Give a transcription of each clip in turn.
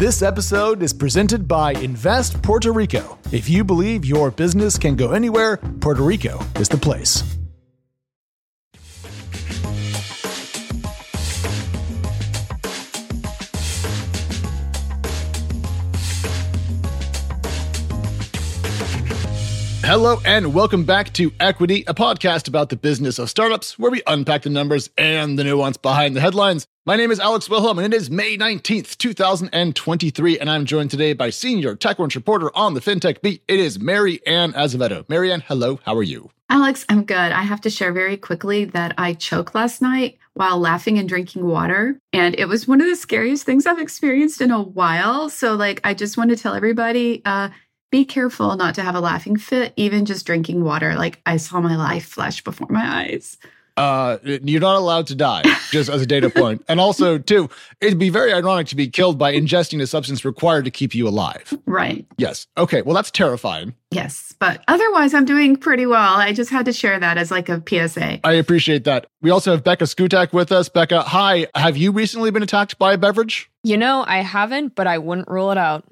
This episode is presented by Invest Puerto Rico. If you believe your business can go anywhere, Puerto Rico is the place. Hello and welcome back to Equity, a podcast about the business of startups where we unpack the numbers and the nuance behind the headlines. My name is Alex Wilhelm and it is May 19th, 2023, and I'm joined today by senior TechCrunch reporter on the FinTech beat. It is Mary Ann Azevedo. Mary Ann, hello, how are you? Alex, I'm good. I have to share very quickly that I choked last night while laughing and drinking water. And it was one of the scariest things I've experienced in a while. So I just want to tell everybody, be careful not to have a laughing fit, even just drinking water. I saw my life flash before my eyes. You're not allowed to die, just as a data point. And also, too, it'd be very ironic to be killed by ingesting a substance required to keep you alive. Right. Yes. Okay. Well, that's terrifying. Yes. But otherwise, I'm doing pretty well. I just had to share that as a PSA. I appreciate that. We also have Becca Skutak with us. Becca, hi. Have you recently been attacked by a beverage? I haven't, but I wouldn't rule it out.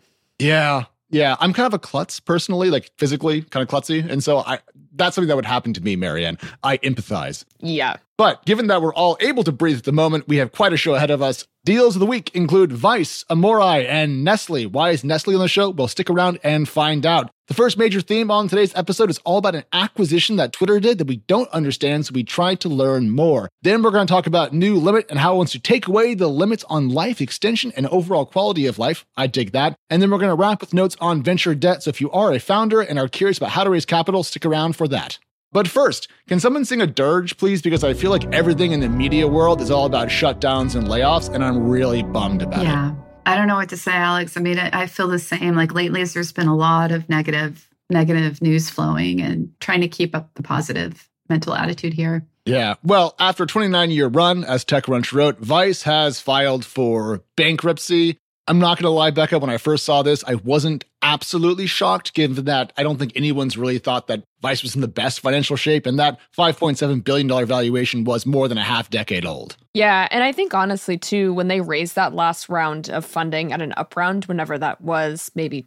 Yeah, I'm kind of a klutz personally, physically kind of klutzy. And so that's something that would happen to me, Marianne. I empathize. Yeah. But given that we're all able to breathe at the moment, we have quite a show ahead of us. Deals of the week include Vice, Amorai, and Nestle. Why is Nestle on the show? Well, stick around and find out. The first major theme on today's episode is all about an acquisition that Twitter did that we don't understand, so we try to learn more. Then we're going to talk about New Limit and how it wants to take away the limits on life extension and overall quality of life. I dig that. And then we're going to wrap with notes on venture debt. So if you are a founder and are curious about how to raise capital, stick around for that. But first, can someone sing a dirge, please? Because I feel like everything in the media world is all about shutdowns and layoffs, and I'm really bummed about it. Yeah. I don't know what to say, Alex. I feel the same. Lately, there's been a lot of negative news flowing and trying to keep up the positive mental attitude here. Yeah. Well, after a 29-year run, as TechCrunch wrote, Vice has filed for bankruptcy. I'm not going to lie, Becca, when I first saw this, I wasn't absolutely shocked, given that I don't think anyone's really thought that Vice was in the best financial shape, and that $5.7 billion valuation was more than a half decade old. Yeah, and I think honestly, too, when they raised that last round of funding at an up round, whenever that was, maybe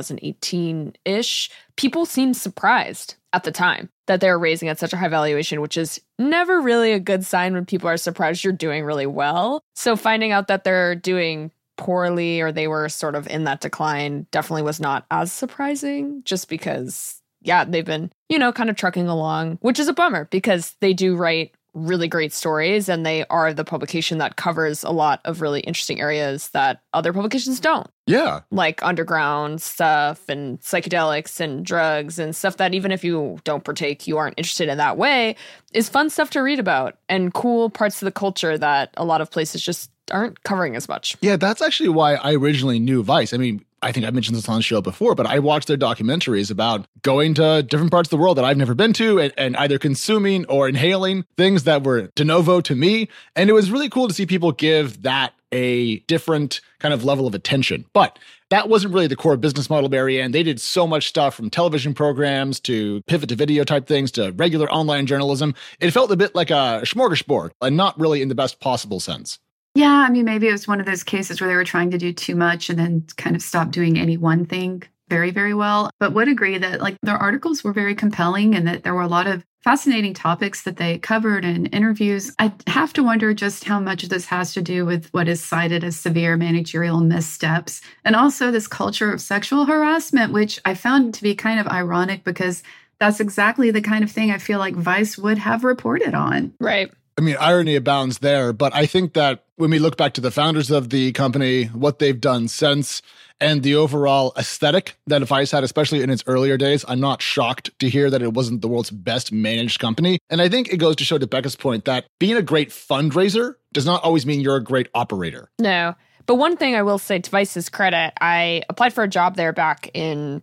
2018-ish, people seemed surprised at the time that they were raising at such a high valuation, which is never really a good sign when people are surprised you're doing really well. So finding out that they're doing poorly or they were sort of in that decline definitely was not as surprising, just because, they've been, kind of trucking along, which is a bummer because they do write really great stories and they are the publication that covers a lot of really interesting areas that other publications don't. Yeah. Like underground stuff and psychedelics and drugs and stuff that even if you don't partake, you aren't interested in that way, is fun stuff to read about and cool parts of the culture that a lot of places just aren't covering as much. Yeah, that's actually why I originally knew Vice. I think I mentioned this on the show before, but I watched their documentaries about going to different parts of the world that I've never been to and either consuming or inhaling things that were de novo to me. And it was really cool to see people give that a different kind of level of attention. But that wasn't really the core business model, Marianne. They did so much stuff from television programs to pivot to video type things to regular online journalism. It felt a bit like a smorgasbord and not really in the best possible sense. Yeah, maybe it was one of those cases where they were trying to do too much and then kind of stop doing any one thing very, very well. But would agree that their articles were very compelling and that there were a lot of fascinating topics that they covered in interviews. I have to wonder just how much of this has to do with what is cited as severe managerial missteps and also this culture of sexual harassment, which I found to be kind of ironic because that's exactly the kind of thing I feel like Vice would have reported on. Right. Irony abounds there, but I think that when we look back to the founders of the company, what they've done since, and the overall aesthetic that Vice had, especially in its earlier days, I'm not shocked to hear that it wasn't the world's best managed company. And I think it goes to show, to Becca's point, that being a great fundraiser does not always mean you're a great operator. No. But one thing I will say to Vice's credit, I applied for a job there back in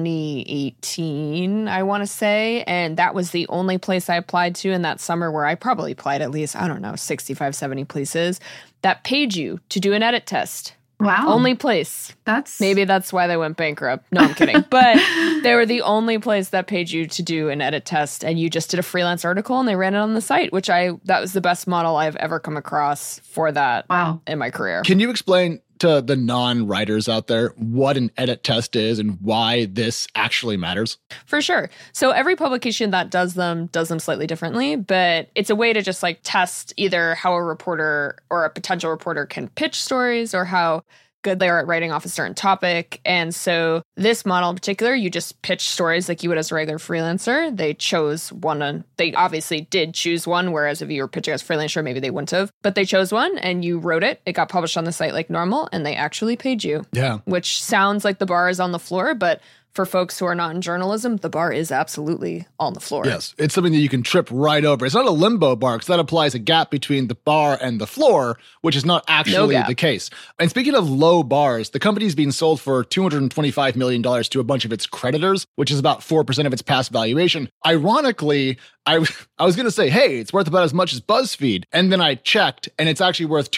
2018, I want to say. And that was the only place I applied to in that summer where I probably applied at least, 65, 70 places that paid you to do an edit test. Wow. Only place. Maybe that's why they went bankrupt. No, I'm kidding. But they were the only place that paid you to do an edit test, and you just did a freelance article and they ran it on the site, that was the best model I've ever come across for that wow. in my career. Can you explain to the non-writers out there what an edit test is and why this actually matters? For sure. So every publication that does them slightly differently, but it's a way to just like test either how a reporter or a potential reporter can pitch stories or how good they are at writing off a certain topic. And so this model in particular, you just pitch stories like you would as a regular freelancer. They chose one, and they obviously did choose one, whereas if you were pitching as a freelancer, maybe they wouldn't have. But they chose one and you wrote it. It got published on the site like normal and they actually paid you. Yeah. Which sounds like the bar is on the floor, but for folks who are not in journalism, the bar is absolutely on the floor. Yes, it's something that you can trip right over. It's not a limbo bar because that applies a gap between the bar and the floor, which is not actually the case. And speaking of low bars, the company's being sold for $225 million to a bunch of its creditors, which is about 4% of its past valuation. Ironically, I was going to say, hey, it's worth about as much as BuzzFeed. And then I checked, and it's actually worth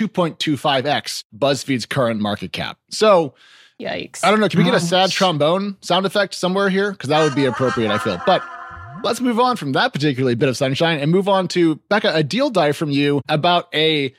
2.25x BuzzFeed's current market cap. So... Yikes. I don't know. Can we get a sad trombone sound effect somewhere here? Because that would be appropriate, I feel. But let's move on from that particularly bit of sunshine and move on to, Becca, a deal dive from you about a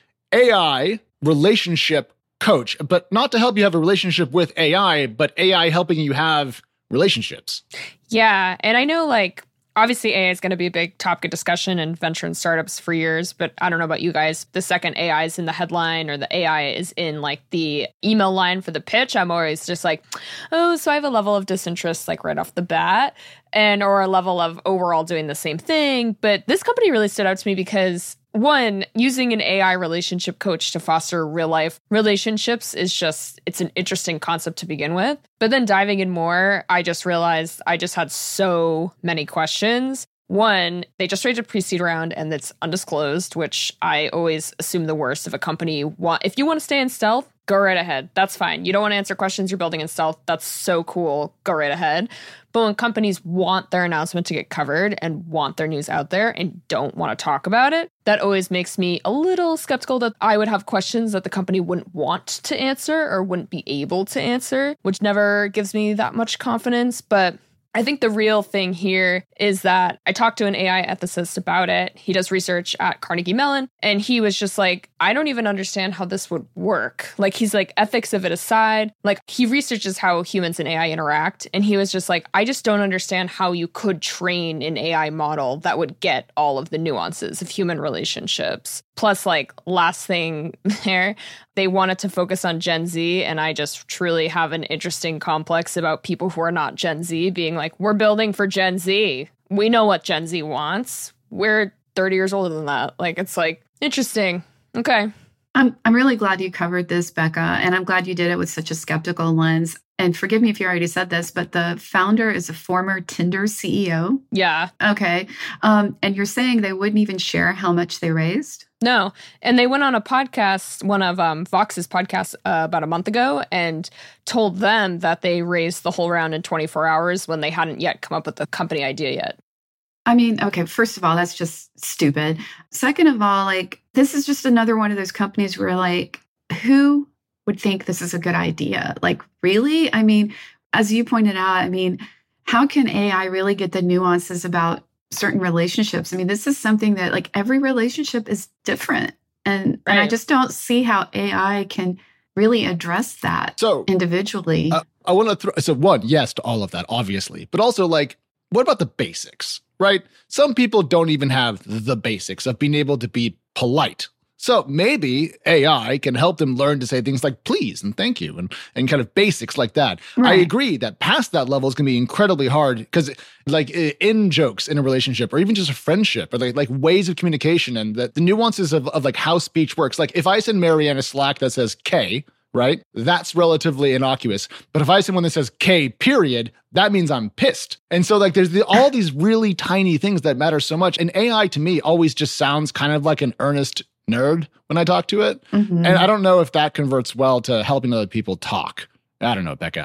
AI relationship coach, but not to help you have a relationship with AI, but AI helping you have relationships. Yeah. And I know like, obviously, AI is going to be a big topic of discussion in venture and startups for years, but I don't know about you guys. The second AI is in the headline or the AI is in like the email line for the pitch, I'm always just like, oh, so I have a level of disinterest like right off the bat and or a level of, oh, we're all doing the same thing. But this company really stood out to me because one, using an AI relationship coach to foster real life relationships is just, it's an interesting concept to begin with. But then diving in more, I just realized I just had so many questions. One, they just raised a pre-seed round and it's undisclosed, which I always assume the worst of a company. If you want to stay in stealth, go right ahead. That's fine. You don't want to answer questions you're building in stealth. That's so cool. Go right ahead. But when companies want their announcement to get covered and want their news out there and don't want to talk about it, that always makes me a little skeptical that I would have questions that the company wouldn't want to answer or wouldn't be able to answer, which never gives me that much confidence. But I think the real thing here is that I talked to an AI ethicist about it. He does research at Carnegie Mellon, and he was just like, I don't even understand how this would work. Like, he's like, ethics of it aside, like he researches how humans and AI interact. And he was just like, I just don't understand how you could train an AI model that would get all of the nuances of human relationships. Plus, like, last thing there, they wanted to focus on Gen Z, and I just truly have an interesting complex about people who are not Gen Z being like, we're building for Gen Z. We know what Gen Z wants. We're 30 years older than that. Like, it's like, interesting. Okay. I'm really glad you covered this, Becca, and I'm glad you did it with such a skeptical lens. And forgive me if you already said this, but the founder is a former Tinder CEO. Yeah. Okay. And you're saying they wouldn't even share how much they raised? No. And they went on a podcast, one of Vox's podcasts about a month ago, and told them that they raised the whole round in 24 hours when they hadn't yet come up with the company idea yet. I mean, okay, first of all, that's just stupid. Second of all, like, this is just another one of those companies where, like, who would think this is a good idea? Like, really? I mean, as you pointed out, I mean, how can AI really get the nuances about certain relationships? I mean, this is something that, like, every relationship is different. And I just don't see how AI can really address that individually. I want to throw, so one, yes to all of that, obviously. But also, like, what about the basics, right? Some people don't even have the basics of being able to be polite. So maybe AI can help them learn to say things like please and thank you and kind of basics like that. Right. I agree that past that level is going to be incredibly hard because like in jokes in a relationship or even just a friendship or like ways of communication and the nuances of like how speech works. Like if I send Marianne a Slack that says K, right? That's relatively innocuous. But if I send one that says K period, that means I'm pissed. And so like there's all these really tiny things that matter so much. And AI to me always just sounds kind of like an earnest nerd when I talk to it. Mm-hmm. And I don't know if that converts well to helping other people talk. I don't know, Becca.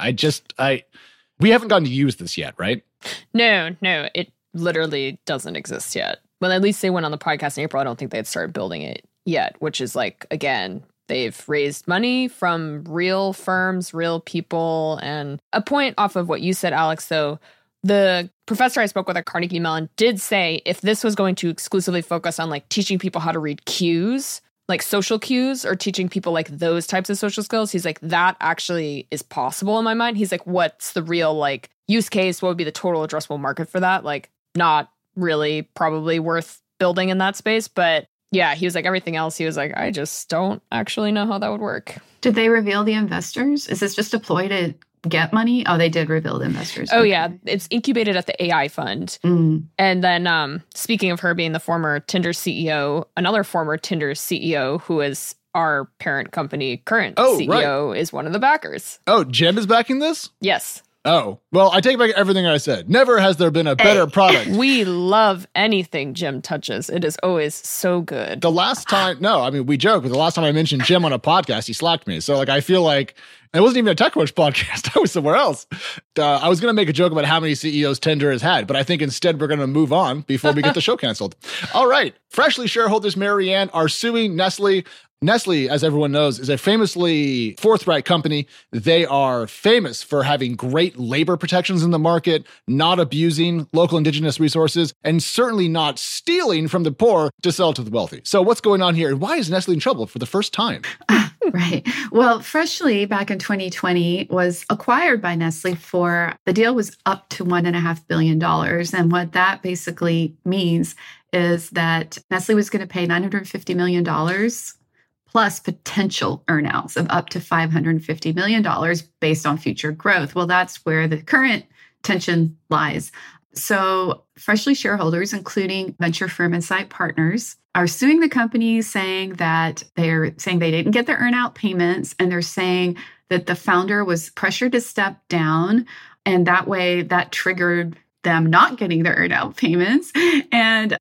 We haven't gotten to use this yet, right? No, it literally doesn't exist yet. Well, at least they went on the podcast in April. I don't think they had started building it yet, which is like, again, they've raised money from real firms, real people. And a point off of what you said, Alex, though, the professor I spoke with at Carnegie Mellon did say if this was going to exclusively focus on like teaching people how to read cues, like social cues or teaching people like those types of social skills. He's like, that actually is possible in my mind. He's like, what's the real like use case? What would be the total addressable market for that? Like, not really probably worth building in that space. But yeah, he was like, everything else, he was like, I just don't actually know how that would work. Did they reveal the investors? Is this just a ploy to get money? Oh, they did reveal the investors. Oh, okay. Yeah. It's incubated at the AI fund. And then speaking of her being the former Tinder CEO, another former Tinder CEO who is our parent company, current CEO, is one of the backers. Oh, Jim is backing this? Yes. Oh, well, I take back everything I said. Never has there been a better product. We love anything Jim touches. It is always so good. The last time, we joke, but the last time I mentioned Jim on a podcast, he slacked me. So, like, I feel like it wasn't even a TechCrunch podcast. I was somewhere else. I was going to make a joke about how many CEOs Tinder has had, but I think instead we're going to move on before we get the show canceled. All right. Freshly shareholders, Marianne, are suing Nestle. Nestle, as everyone knows, is a famously forthright company. They are famous for having great labor protections in the market, not abusing local indigenous resources, and certainly not stealing from the poor to sell to the wealthy. So what's going on here? And why is Nestle in trouble for the first time? Right. Well, Freshly back in 2020 was acquired by Nestle the deal was up to $1.5 billion. And what that basically means is that Nestle was going to pay $950 million plus potential earnouts of up to $550 million based on future growth. Well, that's where the current tension lies. So Freshly shareholders, including venture firm Insight Partners, are suing the company saying they didn't get their earnout payments, and they're saying that the founder was pressured to step down, and that way that triggered them not getting their earnout payments. And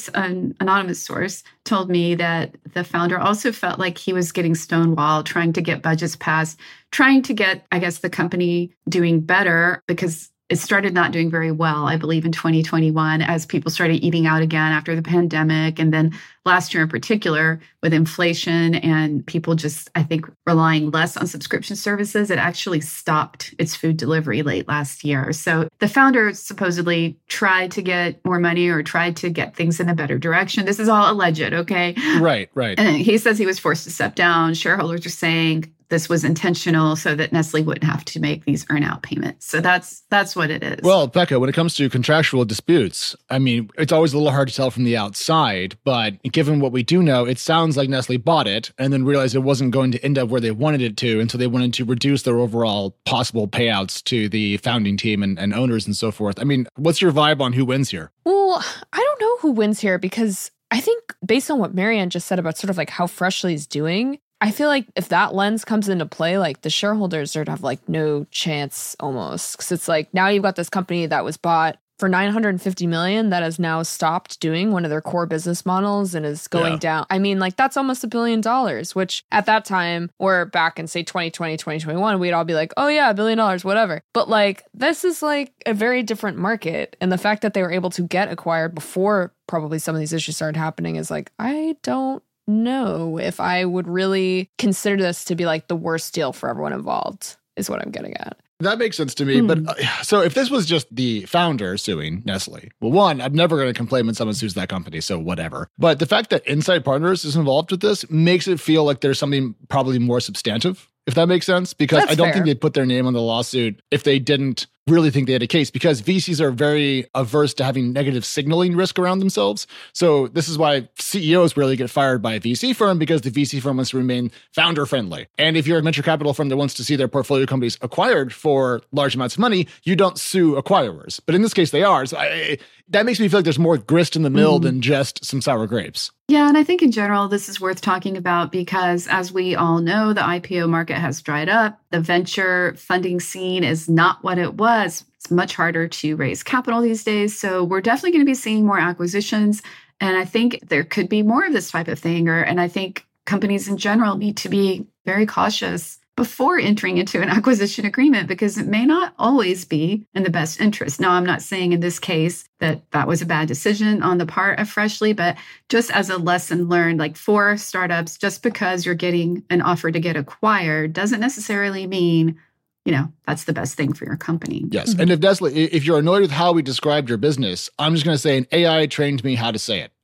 an anonymous source, told me that the founder also felt like he was getting stonewalled, trying to get budgets passed, trying to get, I guess, the company doing better, because it started not doing very well, I believe, in 2021 as people started eating out again after the pandemic. And then last year in particular, with inflation and people just, I think, relying less on subscription services, it actually stopped its food delivery late last year. So the founder supposedly tried to get more money or tried to get things in a better direction. This is all alleged, okay? Right. And he says he was forced to step down. Shareholders are saying this was intentional so that Nestle wouldn't have to make these earnout payments. So that's what it is. Well, Becca, when it comes to contractual disputes, I mean, it's always a little hard to tell from the outside, but given what we do know, it sounds like Nestle bought it and then realized it wasn't going to end up where they wanted it to, and so they wanted to reduce their overall possible payouts to the founding team and owners and so forth. I mean, what's your vibe on who wins here? Well, I don't know who wins here, because I think based on what Marianne just said about sort of like how Freshly is doing, I feel like if that lens comes into play, like the shareholders are to have like no chance almost. Because it's like now you've got this company that was bought for $950 million that has now stopped doing one of their core business models and is going down. I mean, like that's almost $1 billion, which at that time, or back in say 2020, 2021, we'd all be like, oh yeah, $1 billion, whatever. But like this is like a very different market. And the fact that they were able to get acquired before probably some of these issues started happening is like, I don't know if I would really consider this to be like the worst deal for everyone involved, is what I'm getting at. That makes sense to me. But so if this was just the founder suing Nestle, well, one, I'm never going to complain when someone sues that company, so whatever. But the fact that Insight Partners is involved with this makes it feel like there's something probably more substantive, if that makes sense, because I don't think they'd put their name on the lawsuit if they didn't really think they had a case, because VCs are very averse to having negative signaling risk around themselves. So this is why CEOs rarely get fired by a VC firm, because the VC firm wants to remain founder friendly. And if you're a venture capital firm that wants to see their portfolio companies acquired for large amounts of money, you don't sue acquirers. But in this case, they are. So that makes me feel like there's more grist in the mill than just some sour grapes. Yeah, and I think in general, this is worth talking about because as we all know, the IPO market has dried up. The venture funding scene is not what it was. It's much harder to raise capital these days. So we're definitely going to be seeing more acquisitions. And I think there could be more of this type of thing. And I think companies in general need to be very cautious before entering into an acquisition agreement, because it may not always be in the best interest. Now, I'm not saying in this case that was a bad decision on the part of Freshly, but just as a lesson learned, like for startups, just because you're getting an offer to get acquired doesn't necessarily mean, that's the best thing for your company. Yes. And if you're annoyed with how we described your business, I'm just going to say an AI trained me how to say it.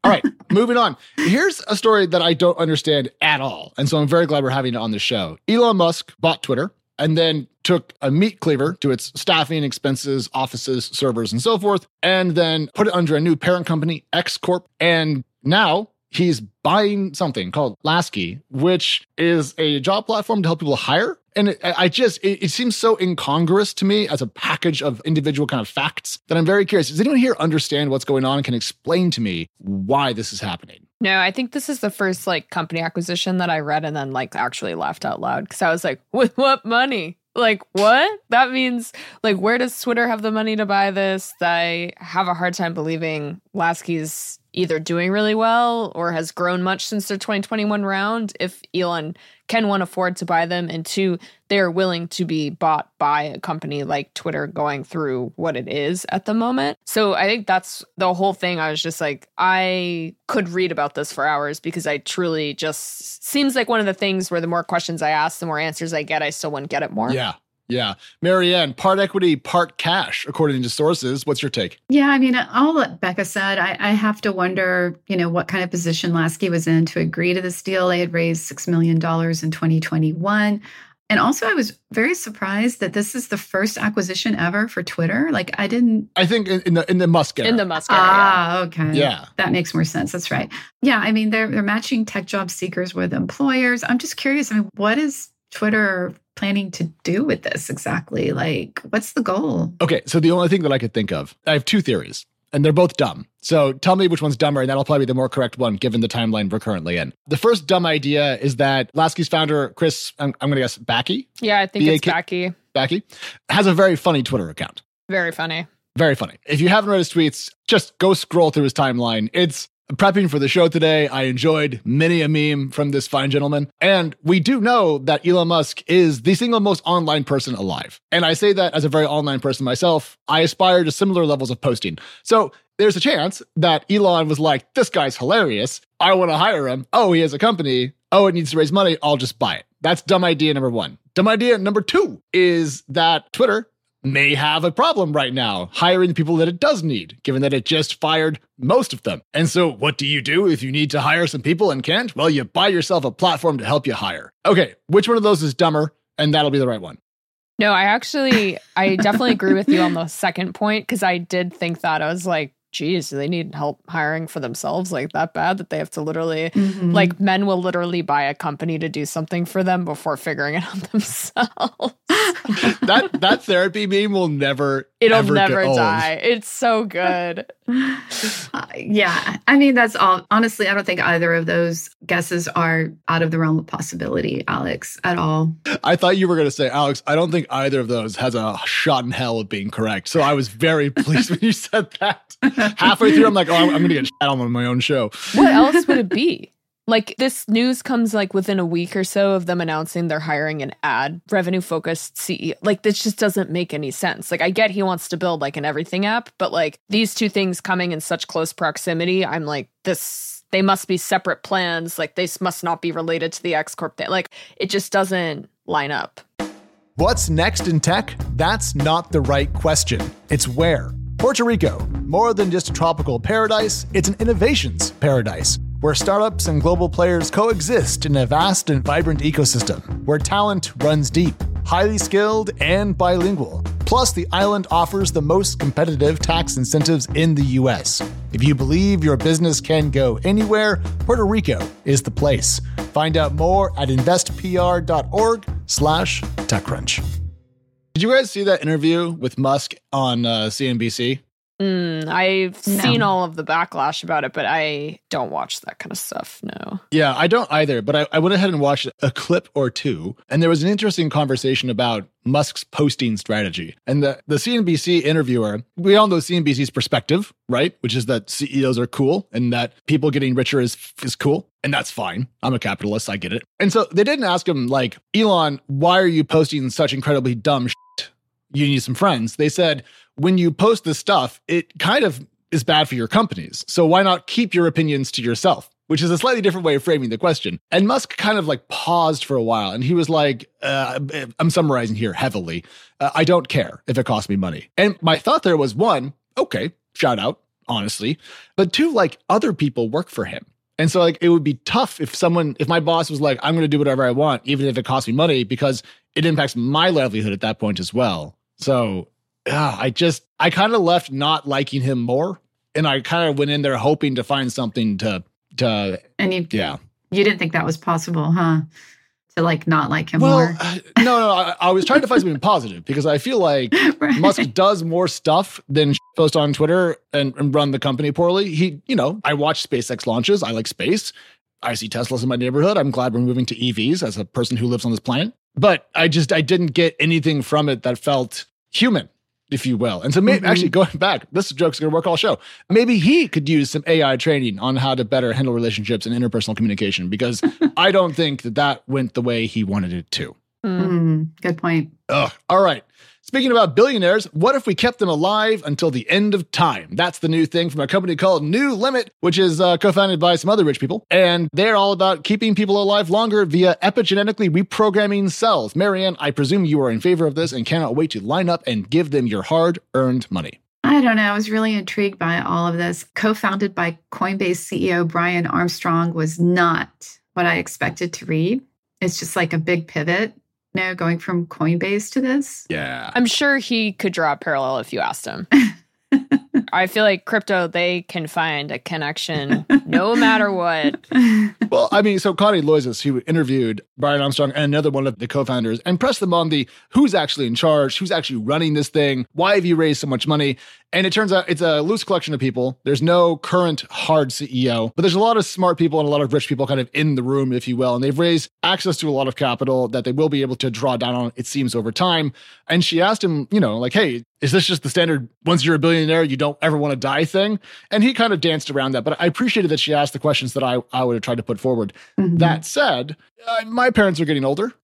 All right, moving on. Here's a story that I don't understand at all. And so I'm very glad we're having it on the show. Elon Musk bought Twitter and then took a meat cleaver to its staffing, expenses, offices, servers, and so forth, and then put it under a new parent company, X Corp. And now he's buying something called Lasky, which is a job platform to help people hire. And it seems so incongruous to me as a package of individual kind of facts that I'm very curious. Does anyone here understand what's going on and can explain to me why this is happening? No, I think this is the first company acquisition that I read and then actually laughed out loud because I was like, with what money? What? That means, where does Twitter have the money to buy this? I have a hard time believing Lasky's either doing really well or has grown much since their 2021 round if Elon can, one, afford to buy them, and two, they're willing to be bought by a company like Twitter going through what it is at the moment. So I think that's the whole thing. I was just I could read about this for hours because I truly just seems like one of the things where the more questions I ask, the more answers I get, I still wouldn't get it more. Yeah. Marianne, part equity, part cash, according to sources. What's your take? Yeah, I mean, all that Becca said, I have to wonder, what kind of position Lasky was in to agree to this deal. They had raised $6 million in 2021. And also, I was very surprised that this is the first acquisition ever for Twitter. I think in the Musk era. In the Musk era, okay. Yeah. That makes more sense. That's right. Yeah, I mean, they're matching tech job seekers with employers. I'm just curious. I mean, what is Twitter planning to do with this exactly? What's the goal? Okay, so the only thing that I could think of, I have two theories, and they're both dumb. So tell me which one's dumber, and that'll probably be the more correct one, given the timeline we're currently in. The first dumb idea is that Lasky's founder, Chris, I'm going to guess Bakke? Yeah, I think it's Bakke. Bakke has a very funny Twitter account. Very funny. Very funny. If you haven't read his tweets, just go scroll through his timeline. It's prepping for the show today. I enjoyed many a meme from this fine gentleman. And we do know that Elon Musk is the single most online person alive. And I say that as a very online person myself. I aspire to similar levels of posting. So there's a chance that Elon was like, this guy's hilarious. I want to hire him. Oh, he has a company. Oh, it needs to raise money. I'll just buy it. That's dumb idea number one. Dumb idea number two is that Twitter may have a problem right now hiring the people that it does need, given that it just fired most of them. And so what do you do if you need to hire some people and can't? Well, you buy yourself a platform to help you hire. Okay, which one of those is dumber? And that'll be the right one. No, I definitely agree with you on the second point, because I did think that. I was like, geez, do they need help hiring for themselves that bad that they have to literally, men will literally buy a company to do something for them before figuring it out themselves. That therapy meme will never, it'll never die. It's so good. Yeah. I mean, that's all. Honestly, I don't think either of those guesses are out of the realm of possibility, Alex, at all. I thought you were going to say, Alex, I don't think either of those has a shot in hell of being correct. So I was very pleased when you said that. Halfway through, I'm like, I'm going to get shit on my own show. What else would it be? This news comes within a week or so of them announcing they're hiring an ad revenue focused CEO. This just doesn't make any sense. I get he wants to build an everything app, but these two things coming in such close proximity, I'm they must be separate plans. They must not be related to the X Corp thing. It just doesn't line up. What's next in tech? That's not the right question. It's where. Puerto Rico, more than just a tropical paradise, it's an innovations paradise, where startups and global players coexist in a vast and vibrant ecosystem, where talent runs deep, highly skilled, and bilingual. Plus, the island offers the most competitive tax incentives in the U.S. If you believe your business can go anywhere, Puerto Rico is the place. Find out more at investpr.org/TechCrunch. Did you guys see that interview with Musk on CNBC? I've seen all of the backlash about it, but I don't watch that kind of stuff, no. Yeah, I don't either, but I went ahead and watched a clip or two, and there was an interesting conversation about Musk's posting strategy. And the CNBC interviewer, we all know CNBC's perspective, right? Which is that CEOs are cool and that people getting richer is cool. And that's fine. I'm a capitalist. I get it. And so they didn't ask him, Elon, why are you posting such incredibly dumb shit? You need some friends. They said, when you post this stuff, it kind of is bad for your companies. So why not keep your opinions to yourself? Which is a slightly different way of framing the question. And Musk kind of paused for a while. And he was like, I'm summarizing here heavily. I don't care if it costs me money. And my thought there was, one, okay, shout out. honestly. But two, like other people work for him. And so like it would be tough if my boss was like, I'm going to do whatever I want, even if it costs me money, because it impacts my livelihood at that point as well. So I kind of left not liking him more. And I kind of went in there hoping to find something to and you didn't think that was possible, huh? To like not like him more? No. I was trying to find something positive because I feel like right. Musk does more stuff than post on Twitter and run the company poorly. I watch SpaceX launches. I like space. I see Teslas in my neighborhood. I'm glad we're moving to EVs as a person who lives on this planet. But I didn't get anything from it that felt human, if you will. And so maybe actually going back, this joke's going to work all show. Maybe he could use some AI training on how to better handle relationships and interpersonal communication, because I don't think that went the way he wanted it to. Good point. All right. Speaking about billionaires, what if we kept them alive until the end of time? That's the new thing from a company called New Limit, which is co-founded by some other rich people. And they're all about keeping people alive longer via epigenetically reprogramming cells. Marianne, I presume you are in favor of this and cannot wait to line up and give them your hard-earned money. I don't know. I was really intrigued by all of this. Co-founded by Coinbase CEO Brian Armstrong was not what I expected to read. It's just like a big pivot. Going from Coinbase to this? Yeah. I'm sure he could draw a parallel if you asked him. I feel like crypto, they can find a connection no matter what. Well, I mean, so Connie Loizos, who interviewed Brian Armstrong and another one of the co-founders and pressed them on the who's actually in charge, who's actually running this thing, why have you raised so much money? And it turns out it's a loose collection of people. There's no current hard CEO, but there's a lot of smart people and a lot of rich people kind of in the room, if you will. And they've raised access to a lot of capital that they will be able to draw down on, it seems, over time. And she asked him, like, hey, is this just the standard, once you're a billionaire, you don't ever want to die thing? And he kind of danced around that. But I appreciated that she asked the questions that I would have tried to put forward. Mm-hmm. That said, my parents are getting older,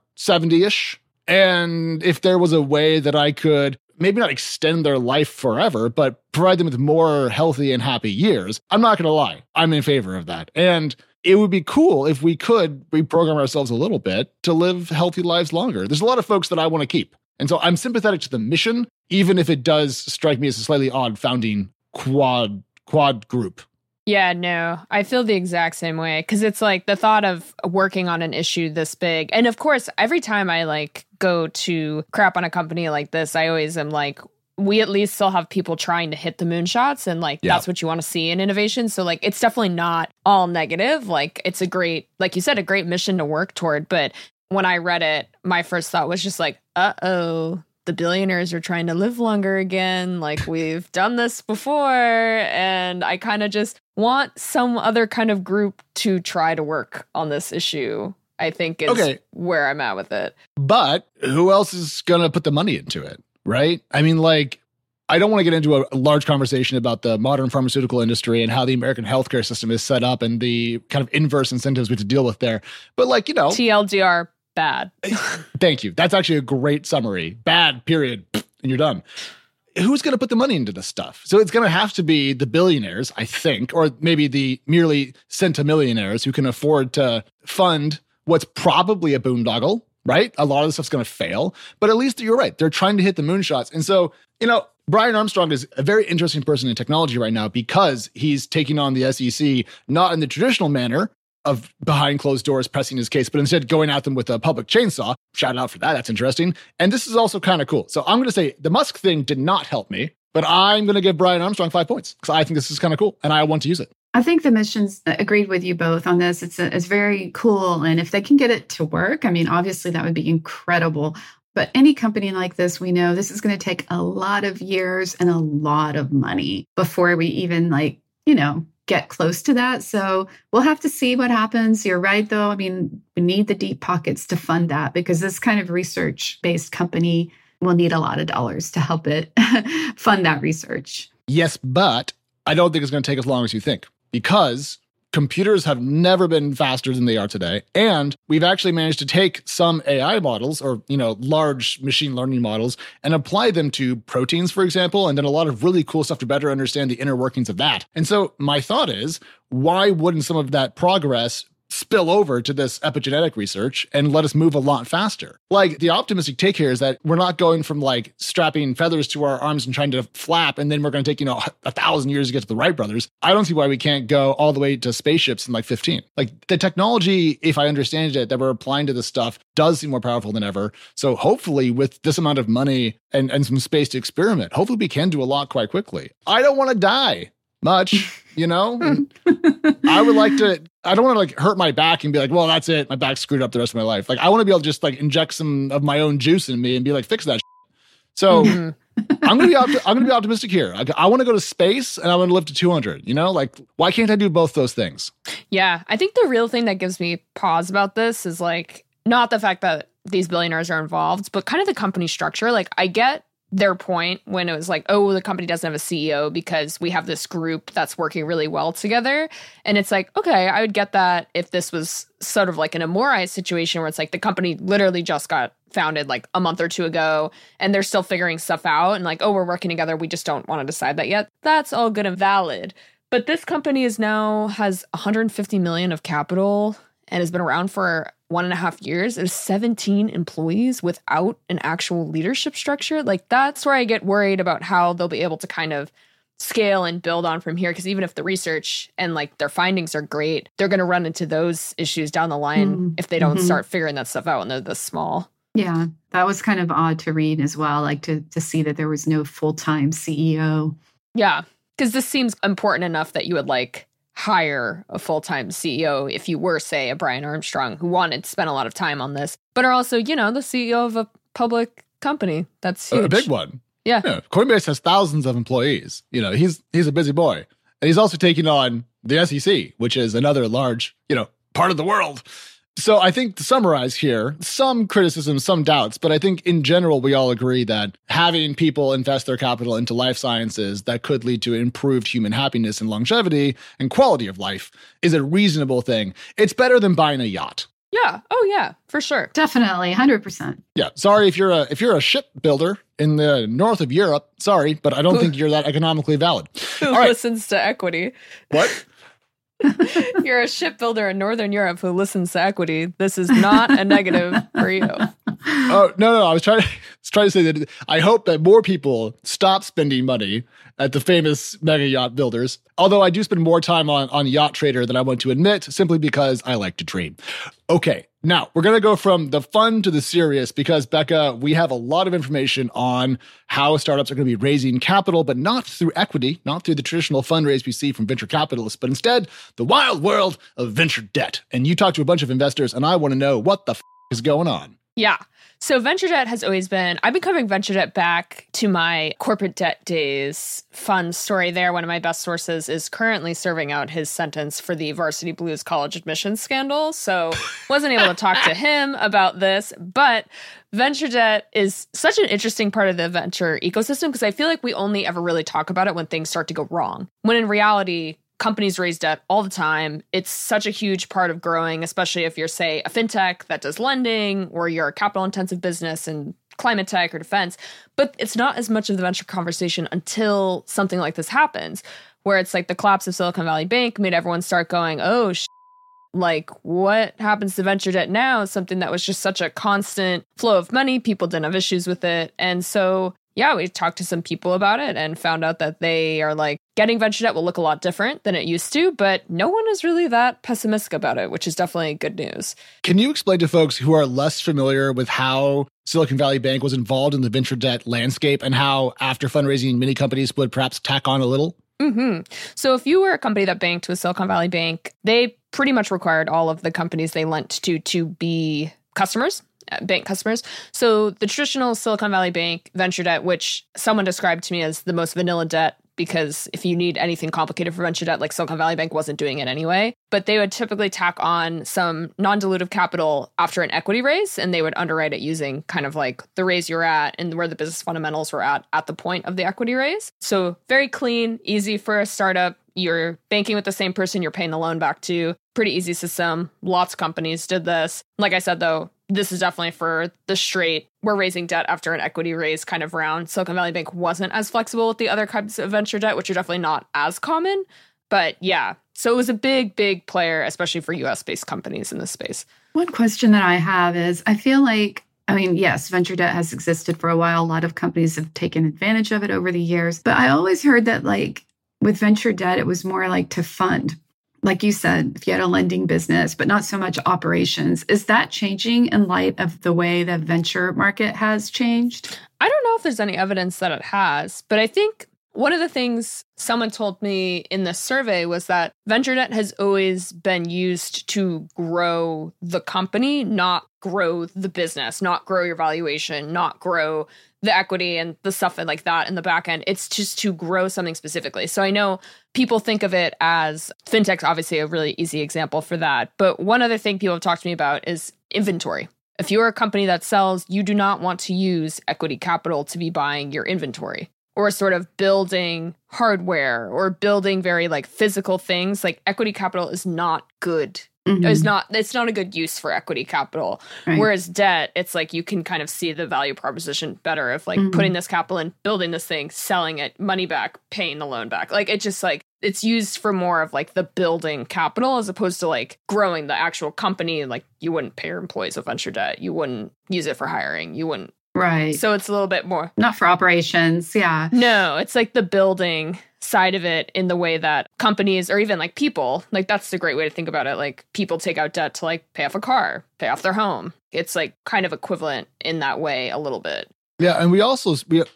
70-ish. And if there was a way that I could maybe not extend their life forever, but provide them with more healthy and happy years, I'm not going to lie, I'm in favor of that. And it would be cool if we could reprogram ourselves a little bit to live healthy lives longer. There's a lot of folks that I want to keep. And so I'm sympathetic to the mission, even if it does strike me as a slightly odd founding quad group. Yeah, no, I feel the exact same way, because it's like the thought of working on an issue this big. And of course, every time I go to crap on a company like this, I always am like, we at least still have people trying to hit the moonshots, and that's what you want to see in innovation. So it's definitely not all negative. It's a great, like you said, a great mission to work toward. But when I read it, my first thought was just like, uh-oh, the billionaires are trying to live longer again. We've done this before. And I kind of just want some other kind of group to try to work on this issue, I think is where I'm at with it. But who else is going to put the money into it, right? I mean, I don't want to get into a large conversation about the modern pharmaceutical industry and how the American healthcare system is set up and the kind of inverse incentives we have to deal with there. But TLDR, bad. Thank you. That's actually a great summary. Bad, period. And you're done. Who's going to put the money into this stuff? So it's going to have to be the billionaires, I think, or maybe the merely centimillionaires who can afford to fund what's probably a boondoggle, right? A lot of this stuff's going to fail, but at least you're right. They're trying to hit the moonshots. And so, Brian Armstrong is a very interesting person in technology right now because he's taking on the SEC, not in the traditional manner of behind closed doors pressing his case, but instead going at them with a public chainsaw. Shout out for that. That's interesting. And this is also kind of cool. So I'm going to say the Musk thing did not help me, but I'm going to give Brian Armstrong 5 points because I think this is kind of cool and I want to use it. I think the missions agreed with you both on this. It's very cool. And if they can get it to work, I mean, obviously that would be incredible. But any company like this, we know this is going to take a lot of years and a lot of money before we even get close to that. So we'll have to see what happens. You're right, though. I mean, we need the deep pockets to fund that because this kind of research-based company will need a lot of dollars to help it fund that research. Yes, but I don't think it's going to take as long as you think because computers have never been faster than they are today. And we've actually managed to take some AI models or, large machine learning models and apply them to proteins, for example, and then a lot of really cool stuff to better understand the inner workings of that. And so my thought is, why wouldn't some of that progress spill over to this epigenetic research and let us move a lot faster. Like, the optimistic take here is that we're not going from like strapping feathers to our arms and trying to flap, and then we're going to take, 1,000 years to get to the Wright brothers. I don't see why we can't go all the way to spaceships in like 15. Like, the technology, if I understand it, that we're applying to this stuff does seem more powerful than ever. So hopefully with this amount of money and some space to experiment, hopefully we can do a lot quite quickly. I don't want to die much, I would like to, I don't want to like hurt my back and be like, well, that's it. My back's screwed up the rest of my life. Like, I want to be able to just like inject some of my own juice in me and be like, fix that shit. So I'm going to be optimistic here. I want to go to space and I want to live to 200, like, why can't I do both those things? Yeah. I think the real thing that gives me pause about this is like, not the fact that these billionaires are involved, but kind of the company structure. Like, I get their point when it was like, oh, the company doesn't have a CEO because we have this group that's working really well together. And it's like, okay, I would get that if this was sort of like an Amori situation where it's like the company literally just got founded like a month or two ago and they're still figuring stuff out and like, oh, we're working together. We just don't want to decide that yet. That's all good and valid. But this company has 150 million of capital and has been around for 1.5 years. There's 17 employees without an actual leadership structure. Like, that's where I get worried about how they'll be able to kind of scale and build on from here. Because even if the research and like their findings are great, they're going to run into those issues down the line if they don't start figuring that stuff out when they're this small. Yeah, that was kind of odd to read as well, like to see that there was no full-time CEO. Yeah, because this seems important enough that you would like hire a full-time CEO if you were, say, a Brian Armstrong who wanted to spend a lot of time on this, but are also, the CEO of a public company. That's huge. A big one. Yeah. Coinbase has thousands of employees. He's a busy boy. And he's also taking on the SEC, which is another large, part of the world. So I think to summarize here, some criticism, some doubts, but I think in general, we all agree that having people invest their capital into life sciences that could lead to improved human happiness and longevity and quality of life is a reasonable thing. It's better than buying a yacht. Yeah. Oh, yeah, for sure. Definitely. 100%. Yeah. Sorry if you're a shipbuilder in the north of Europe. Sorry, but I don't think you're that economically valid. Who listens to equity? What? You're a shipbuilder in Northern Europe who listens to equity. This is not a negative for you. Oh, no. I was trying to say that I hope that more people stop spending money at the famous mega yacht builders. Although I do spend more time on Yacht Trader than I want to admit, simply because I like to trade. Okay, now we're going to go from the fun to the serious because, Becca, we have a lot of information on how startups are going to be raising capital, but not through equity, not through the traditional fundraise we see from venture capitalists, but instead the wild world of venture debt. And you talk to a bunch of investors, and I want to know what the is going on. Yeah. So venture debt has always been, I've been covering venture debt back to my corporate debt days. Fun story there. One of my best sources is currently serving out his sentence for the Varsity Blues college admissions scandal. So wasn't able to talk to him about this, but venture debt is such an interesting part of the venture ecosystem because I feel like we only ever really talk about it when things start to go wrong. When in reality, companies raise debt all the time. It's such a huge part of growing, especially if you're, say, a fintech that does lending or you're a capital-intensive business in climate tech or defense. But it's not as much of the venture conversation until something like this happens, where it's like the collapse of Silicon Valley Bank made everyone start going, oh, like, what happens to venture debt now? Something that was just such a constant flow of money. People didn't have issues with it. And so yeah, we talked to some people about it and found out that they are like, getting venture debt will look a lot different than it used to, but no one is really that pessimistic about it, which is definitely good news. Can you explain to folks who are less familiar with how Silicon Valley Bank was involved in the venture debt landscape and how after fundraising, many companies would perhaps tack on a little? So if you were a company that banked with Silicon Valley Bank, they pretty much required all of the companies they lent to be customers. Bank customers. So the traditional Silicon Valley Bank venture debt, which someone described to me as the most vanilla debt, because if you need anything complicated for venture debt, like Silicon Valley Bank wasn't doing it anyway, but they would typically tack on some non-dilutive capital after an equity raise, and they would underwrite it using kind of like the raise you're at and where the business fundamentals were at the point of the equity raise. So very clean, easy for a startup. You're banking with the same person you're paying the loan back to. Pretty easy system. Lots of companies did this. Like I said, though, this is definitely for the straight, we're raising debt after an equity raise kind of round. Silicon Valley Bank wasn't as flexible with the other kinds of venture debt, which are definitely not as common. But yeah, so it was a big, big player, especially for US-based companies in this space. One question that I have is, I feel like, I mean, yes, venture debt has existed for a while. A lot of companies have taken advantage of it over the years. But I always heard that like with venture debt, it was more like to fund, like you said, if you had a lending business, but not so much operations. Is that changing in light of the way the venture market has changed? I don't know if there's any evidence that it has, but I think one of the things someone told me in this survey was that venture debt has always been used to grow the company, not grow the business, not grow your valuation, not grow the equity and the stuff like that in the back end. It's just to grow something specifically. So I know people think of it as fintech's obviously a really easy example for that. But one other thing people have talked to me about is inventory. If you're a company that sells, you do not want to use equity capital to be buying your inventory or sort of building hardware or building very like physical things. Like equity capital is not good. Mm-hmm. It's not a good use for equity capital. Right. Whereas debt, it's like you can kind of see the value proposition better of like putting this capital in, building this thing, selling it, money back, paying the loan back. Like it just like it's used for more of like the building capital as opposed to like growing the actual company. Like you wouldn't pay your employees with venture debt. You wouldn't use it for hiring. You wouldn't. Right. So it's a little bit more. Not for operations. Yeah. No, it's like the building side of it in the way that companies or even like people, like that's the great way to think about it. Like people take out debt to like pay off a car, pay off their home. It's like kind of equivalent in that way a little bit. Yeah, and we often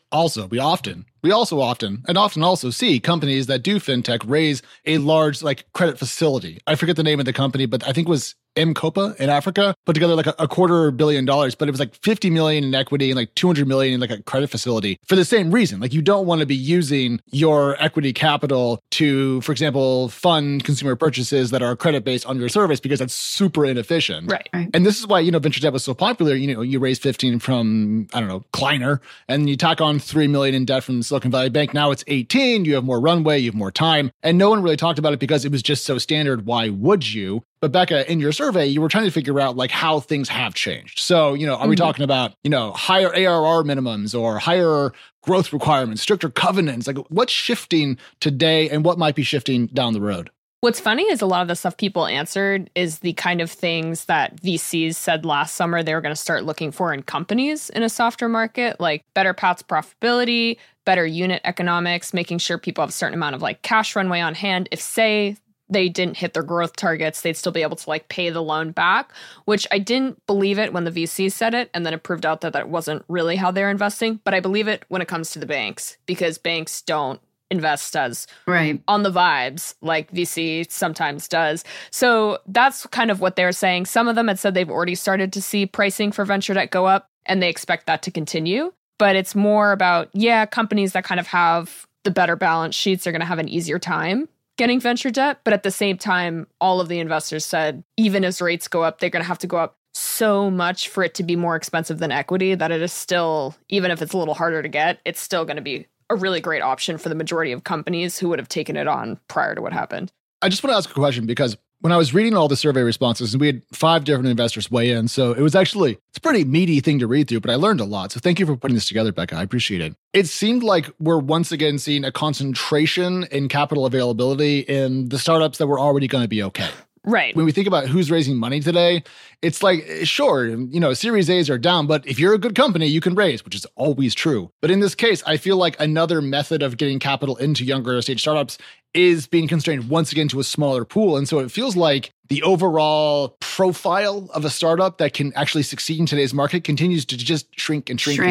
see companies that do fintech raise a large like credit facility. I forget the name of the company, but I think it was M-Kopa in Africa, put together like a $250 million, but it was like 50 million in equity and like 200 million in like a credit facility for the same reason. Like you don't want to be using your equity capital to, for example, fund consumer purchases that are credit based on your service because that's super inefficient. Right. And this is why, venture debt was so popular. You raise 15 from, Kleiner, and you tack on 3 million in debt from Silicon Valley Bank. Now it's 18. You have more runway, you have more time. And no one really talked about it because it was just so standard. Why would you? But Becca, in your survey, you were trying to figure out like how things have changed. So, are we talking about, higher ARR minimums or higher growth requirements, stricter covenants? Like what's shifting today and what might be shifting down the road? What's funny is a lot of the stuff people answered is the kind of things that VCs said last summer they were going to start looking for in companies in a softer market, like better paths to profitability, better unit economics, making sure people have a certain amount of like cash runway on hand. If, say, they didn't hit their growth targets, they'd still be able to like pay the loan back, which I didn't believe it when the VCs said it. And then it proved out that that wasn't really how they're investing. But I believe it when it comes to the banks, because banks don't invest as on the vibes like VC sometimes does. So that's kind of what they're saying. Some of them had said they've already started to see pricing for venture debt go up and they expect that to continue. But it's more about, companies that kind of have the better balance sheets are going to have an easier time getting venture debt. But at the same time, all of the investors said, even as rates go up, they're going to have to go up so much for it to be more expensive than equity that it is still, even if it's a little harder to get, it's still going to be a really great option for the majority of companies who would have taken it on prior to what happened. I just want to ask a question because when I was reading all the survey responses, and we had 5 different investors weigh in, so it's a pretty meaty thing to read through, but I learned a lot. So thank you for putting this together, Becca. I appreciate it. It seemed like we're once again seeing a concentration in capital availability in the startups that were already going to be okay. Right. When we think about who's raising money today, it's like, sure, Series A's are down, but if you're a good company, you can raise, which is always true. But in this case, I feel like another method of getting capital into younger stage startups is being constrained once again to a smaller pool. And so it feels like the overall profile of a startup that can actually succeed in today's market continues to just shrink.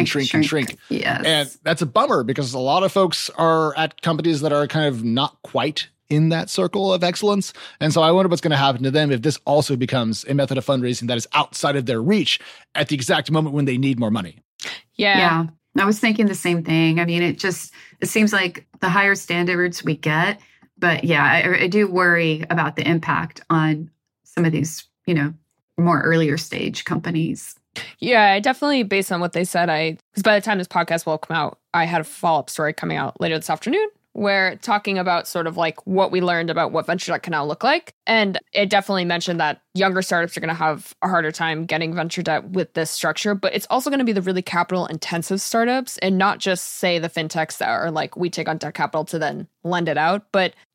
Yes. And that's a bummer because a lot of folks are at companies that are kind of not quite in that circle of excellence. And so I wonder what's going to happen to them if this also becomes a method of fundraising that is outside of their reach at the exact moment when they need more money. Yeah. I was thinking the same thing. I mean, it seems like the higher standards we get, but I do worry about the impact on some of these, more earlier stage companies. Yeah, I definitely, based on what they said, because by the time this podcast will come out, I had a follow-up story coming out later this afternoon where talking about sort of like what we learned about what venture debt can now look like. And it definitely mentioned that younger startups are going to have a harder time getting venture debt with this structure, but it's also going to be the really capital intensive startups and not just say the fintechs that are like, we take on debt capital to then lend it out, but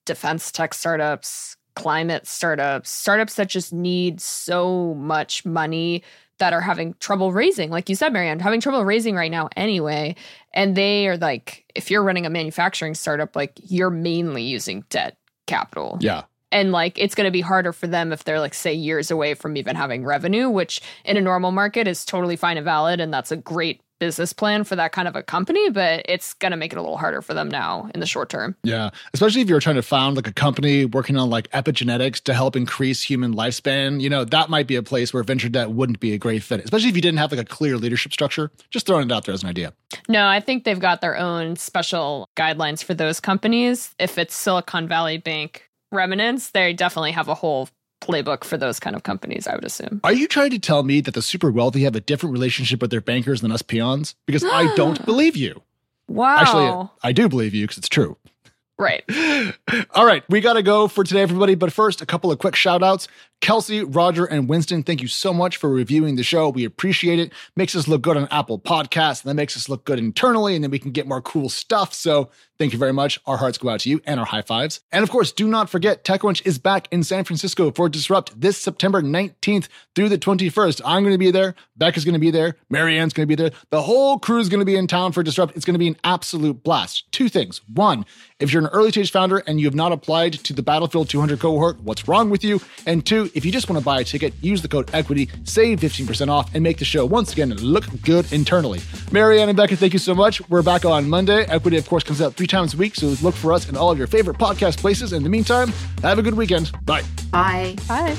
defense tech startups, climate startups, startups that just need so much money that are having trouble raising. Like you said, Marianne, having trouble raising right now anyway. And they are like, if you're running a manufacturing startup, like you're mainly using debt capital. Yeah. And like, it's going to be harder for them if they're like, say, years away from even having revenue, which in a normal market is totally fine and valid. And that's a great business plan for that kind of a company, but it's going to make it a little harder for them now in the short term. Yeah, especially if you're trying to found like a company working on like epigenetics to help increase human lifespan, you know, that might be a place where venture debt wouldn't be a great fit, especially if you didn't have like a clear leadership structure. Just throwing it out there as an idea. No, I think they've got their own special guidelines for those companies. If it's Silicon Valley Bank remnants, they definitely have a whole playbook for those kind of companies, I would assume. Are you trying to tell me that the super wealthy have a different relationship with their bankers than us peons? Because I don't believe you. Wow. Actually, I do believe you because it's true. Right. All right, we got to go for today, everybody. But first, a couple of quick shout outs. Kelsey, Roger, and Winston, thank you so much for reviewing the show. We appreciate it. Makes us look good on Apple Podcasts, and that makes us look good internally, and then we can get more cool stuff. So thank you very much. Our hearts go out to you and our high fives. And of course, do not forget, TechCrunch is back in San Francisco for Disrupt this September 19th through the 21st. I'm going to be there. Becca's going to be there. Marianne's going to be there. The whole crew is going to be in town for Disrupt. It's going to be an absolute blast. Two things. One, if you're an early stage founder and you have not applied to the Battlefield 200 cohort, what's wrong with you? And two, if you just want to buy a ticket, use the code EQUITY, save 15% off, and make the show once again look good internally. Marianne and Becca, thank you so much. We're back on Monday. Equity, of course, comes out 3 times a week, so look for us in all of your favorite podcast places. In the meantime, have a good weekend. Bye. Bye. Bye.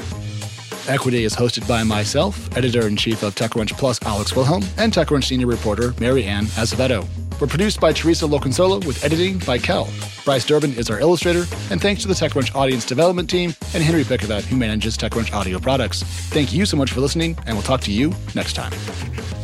Equity is hosted by myself, editor-in-chief of TechCrunch Plus, Alex Wilhelm, and TechCrunch senior reporter, Marianne Azevedo. We're produced by Teresa Loconsolo with editing by Kel. Bryce Durbin is our illustrator, and thanks to the TechCrunch audience development team and Henry Pickavat, who manages TechCrunch audio products. Thank you so much for listening, and we'll talk to you next time.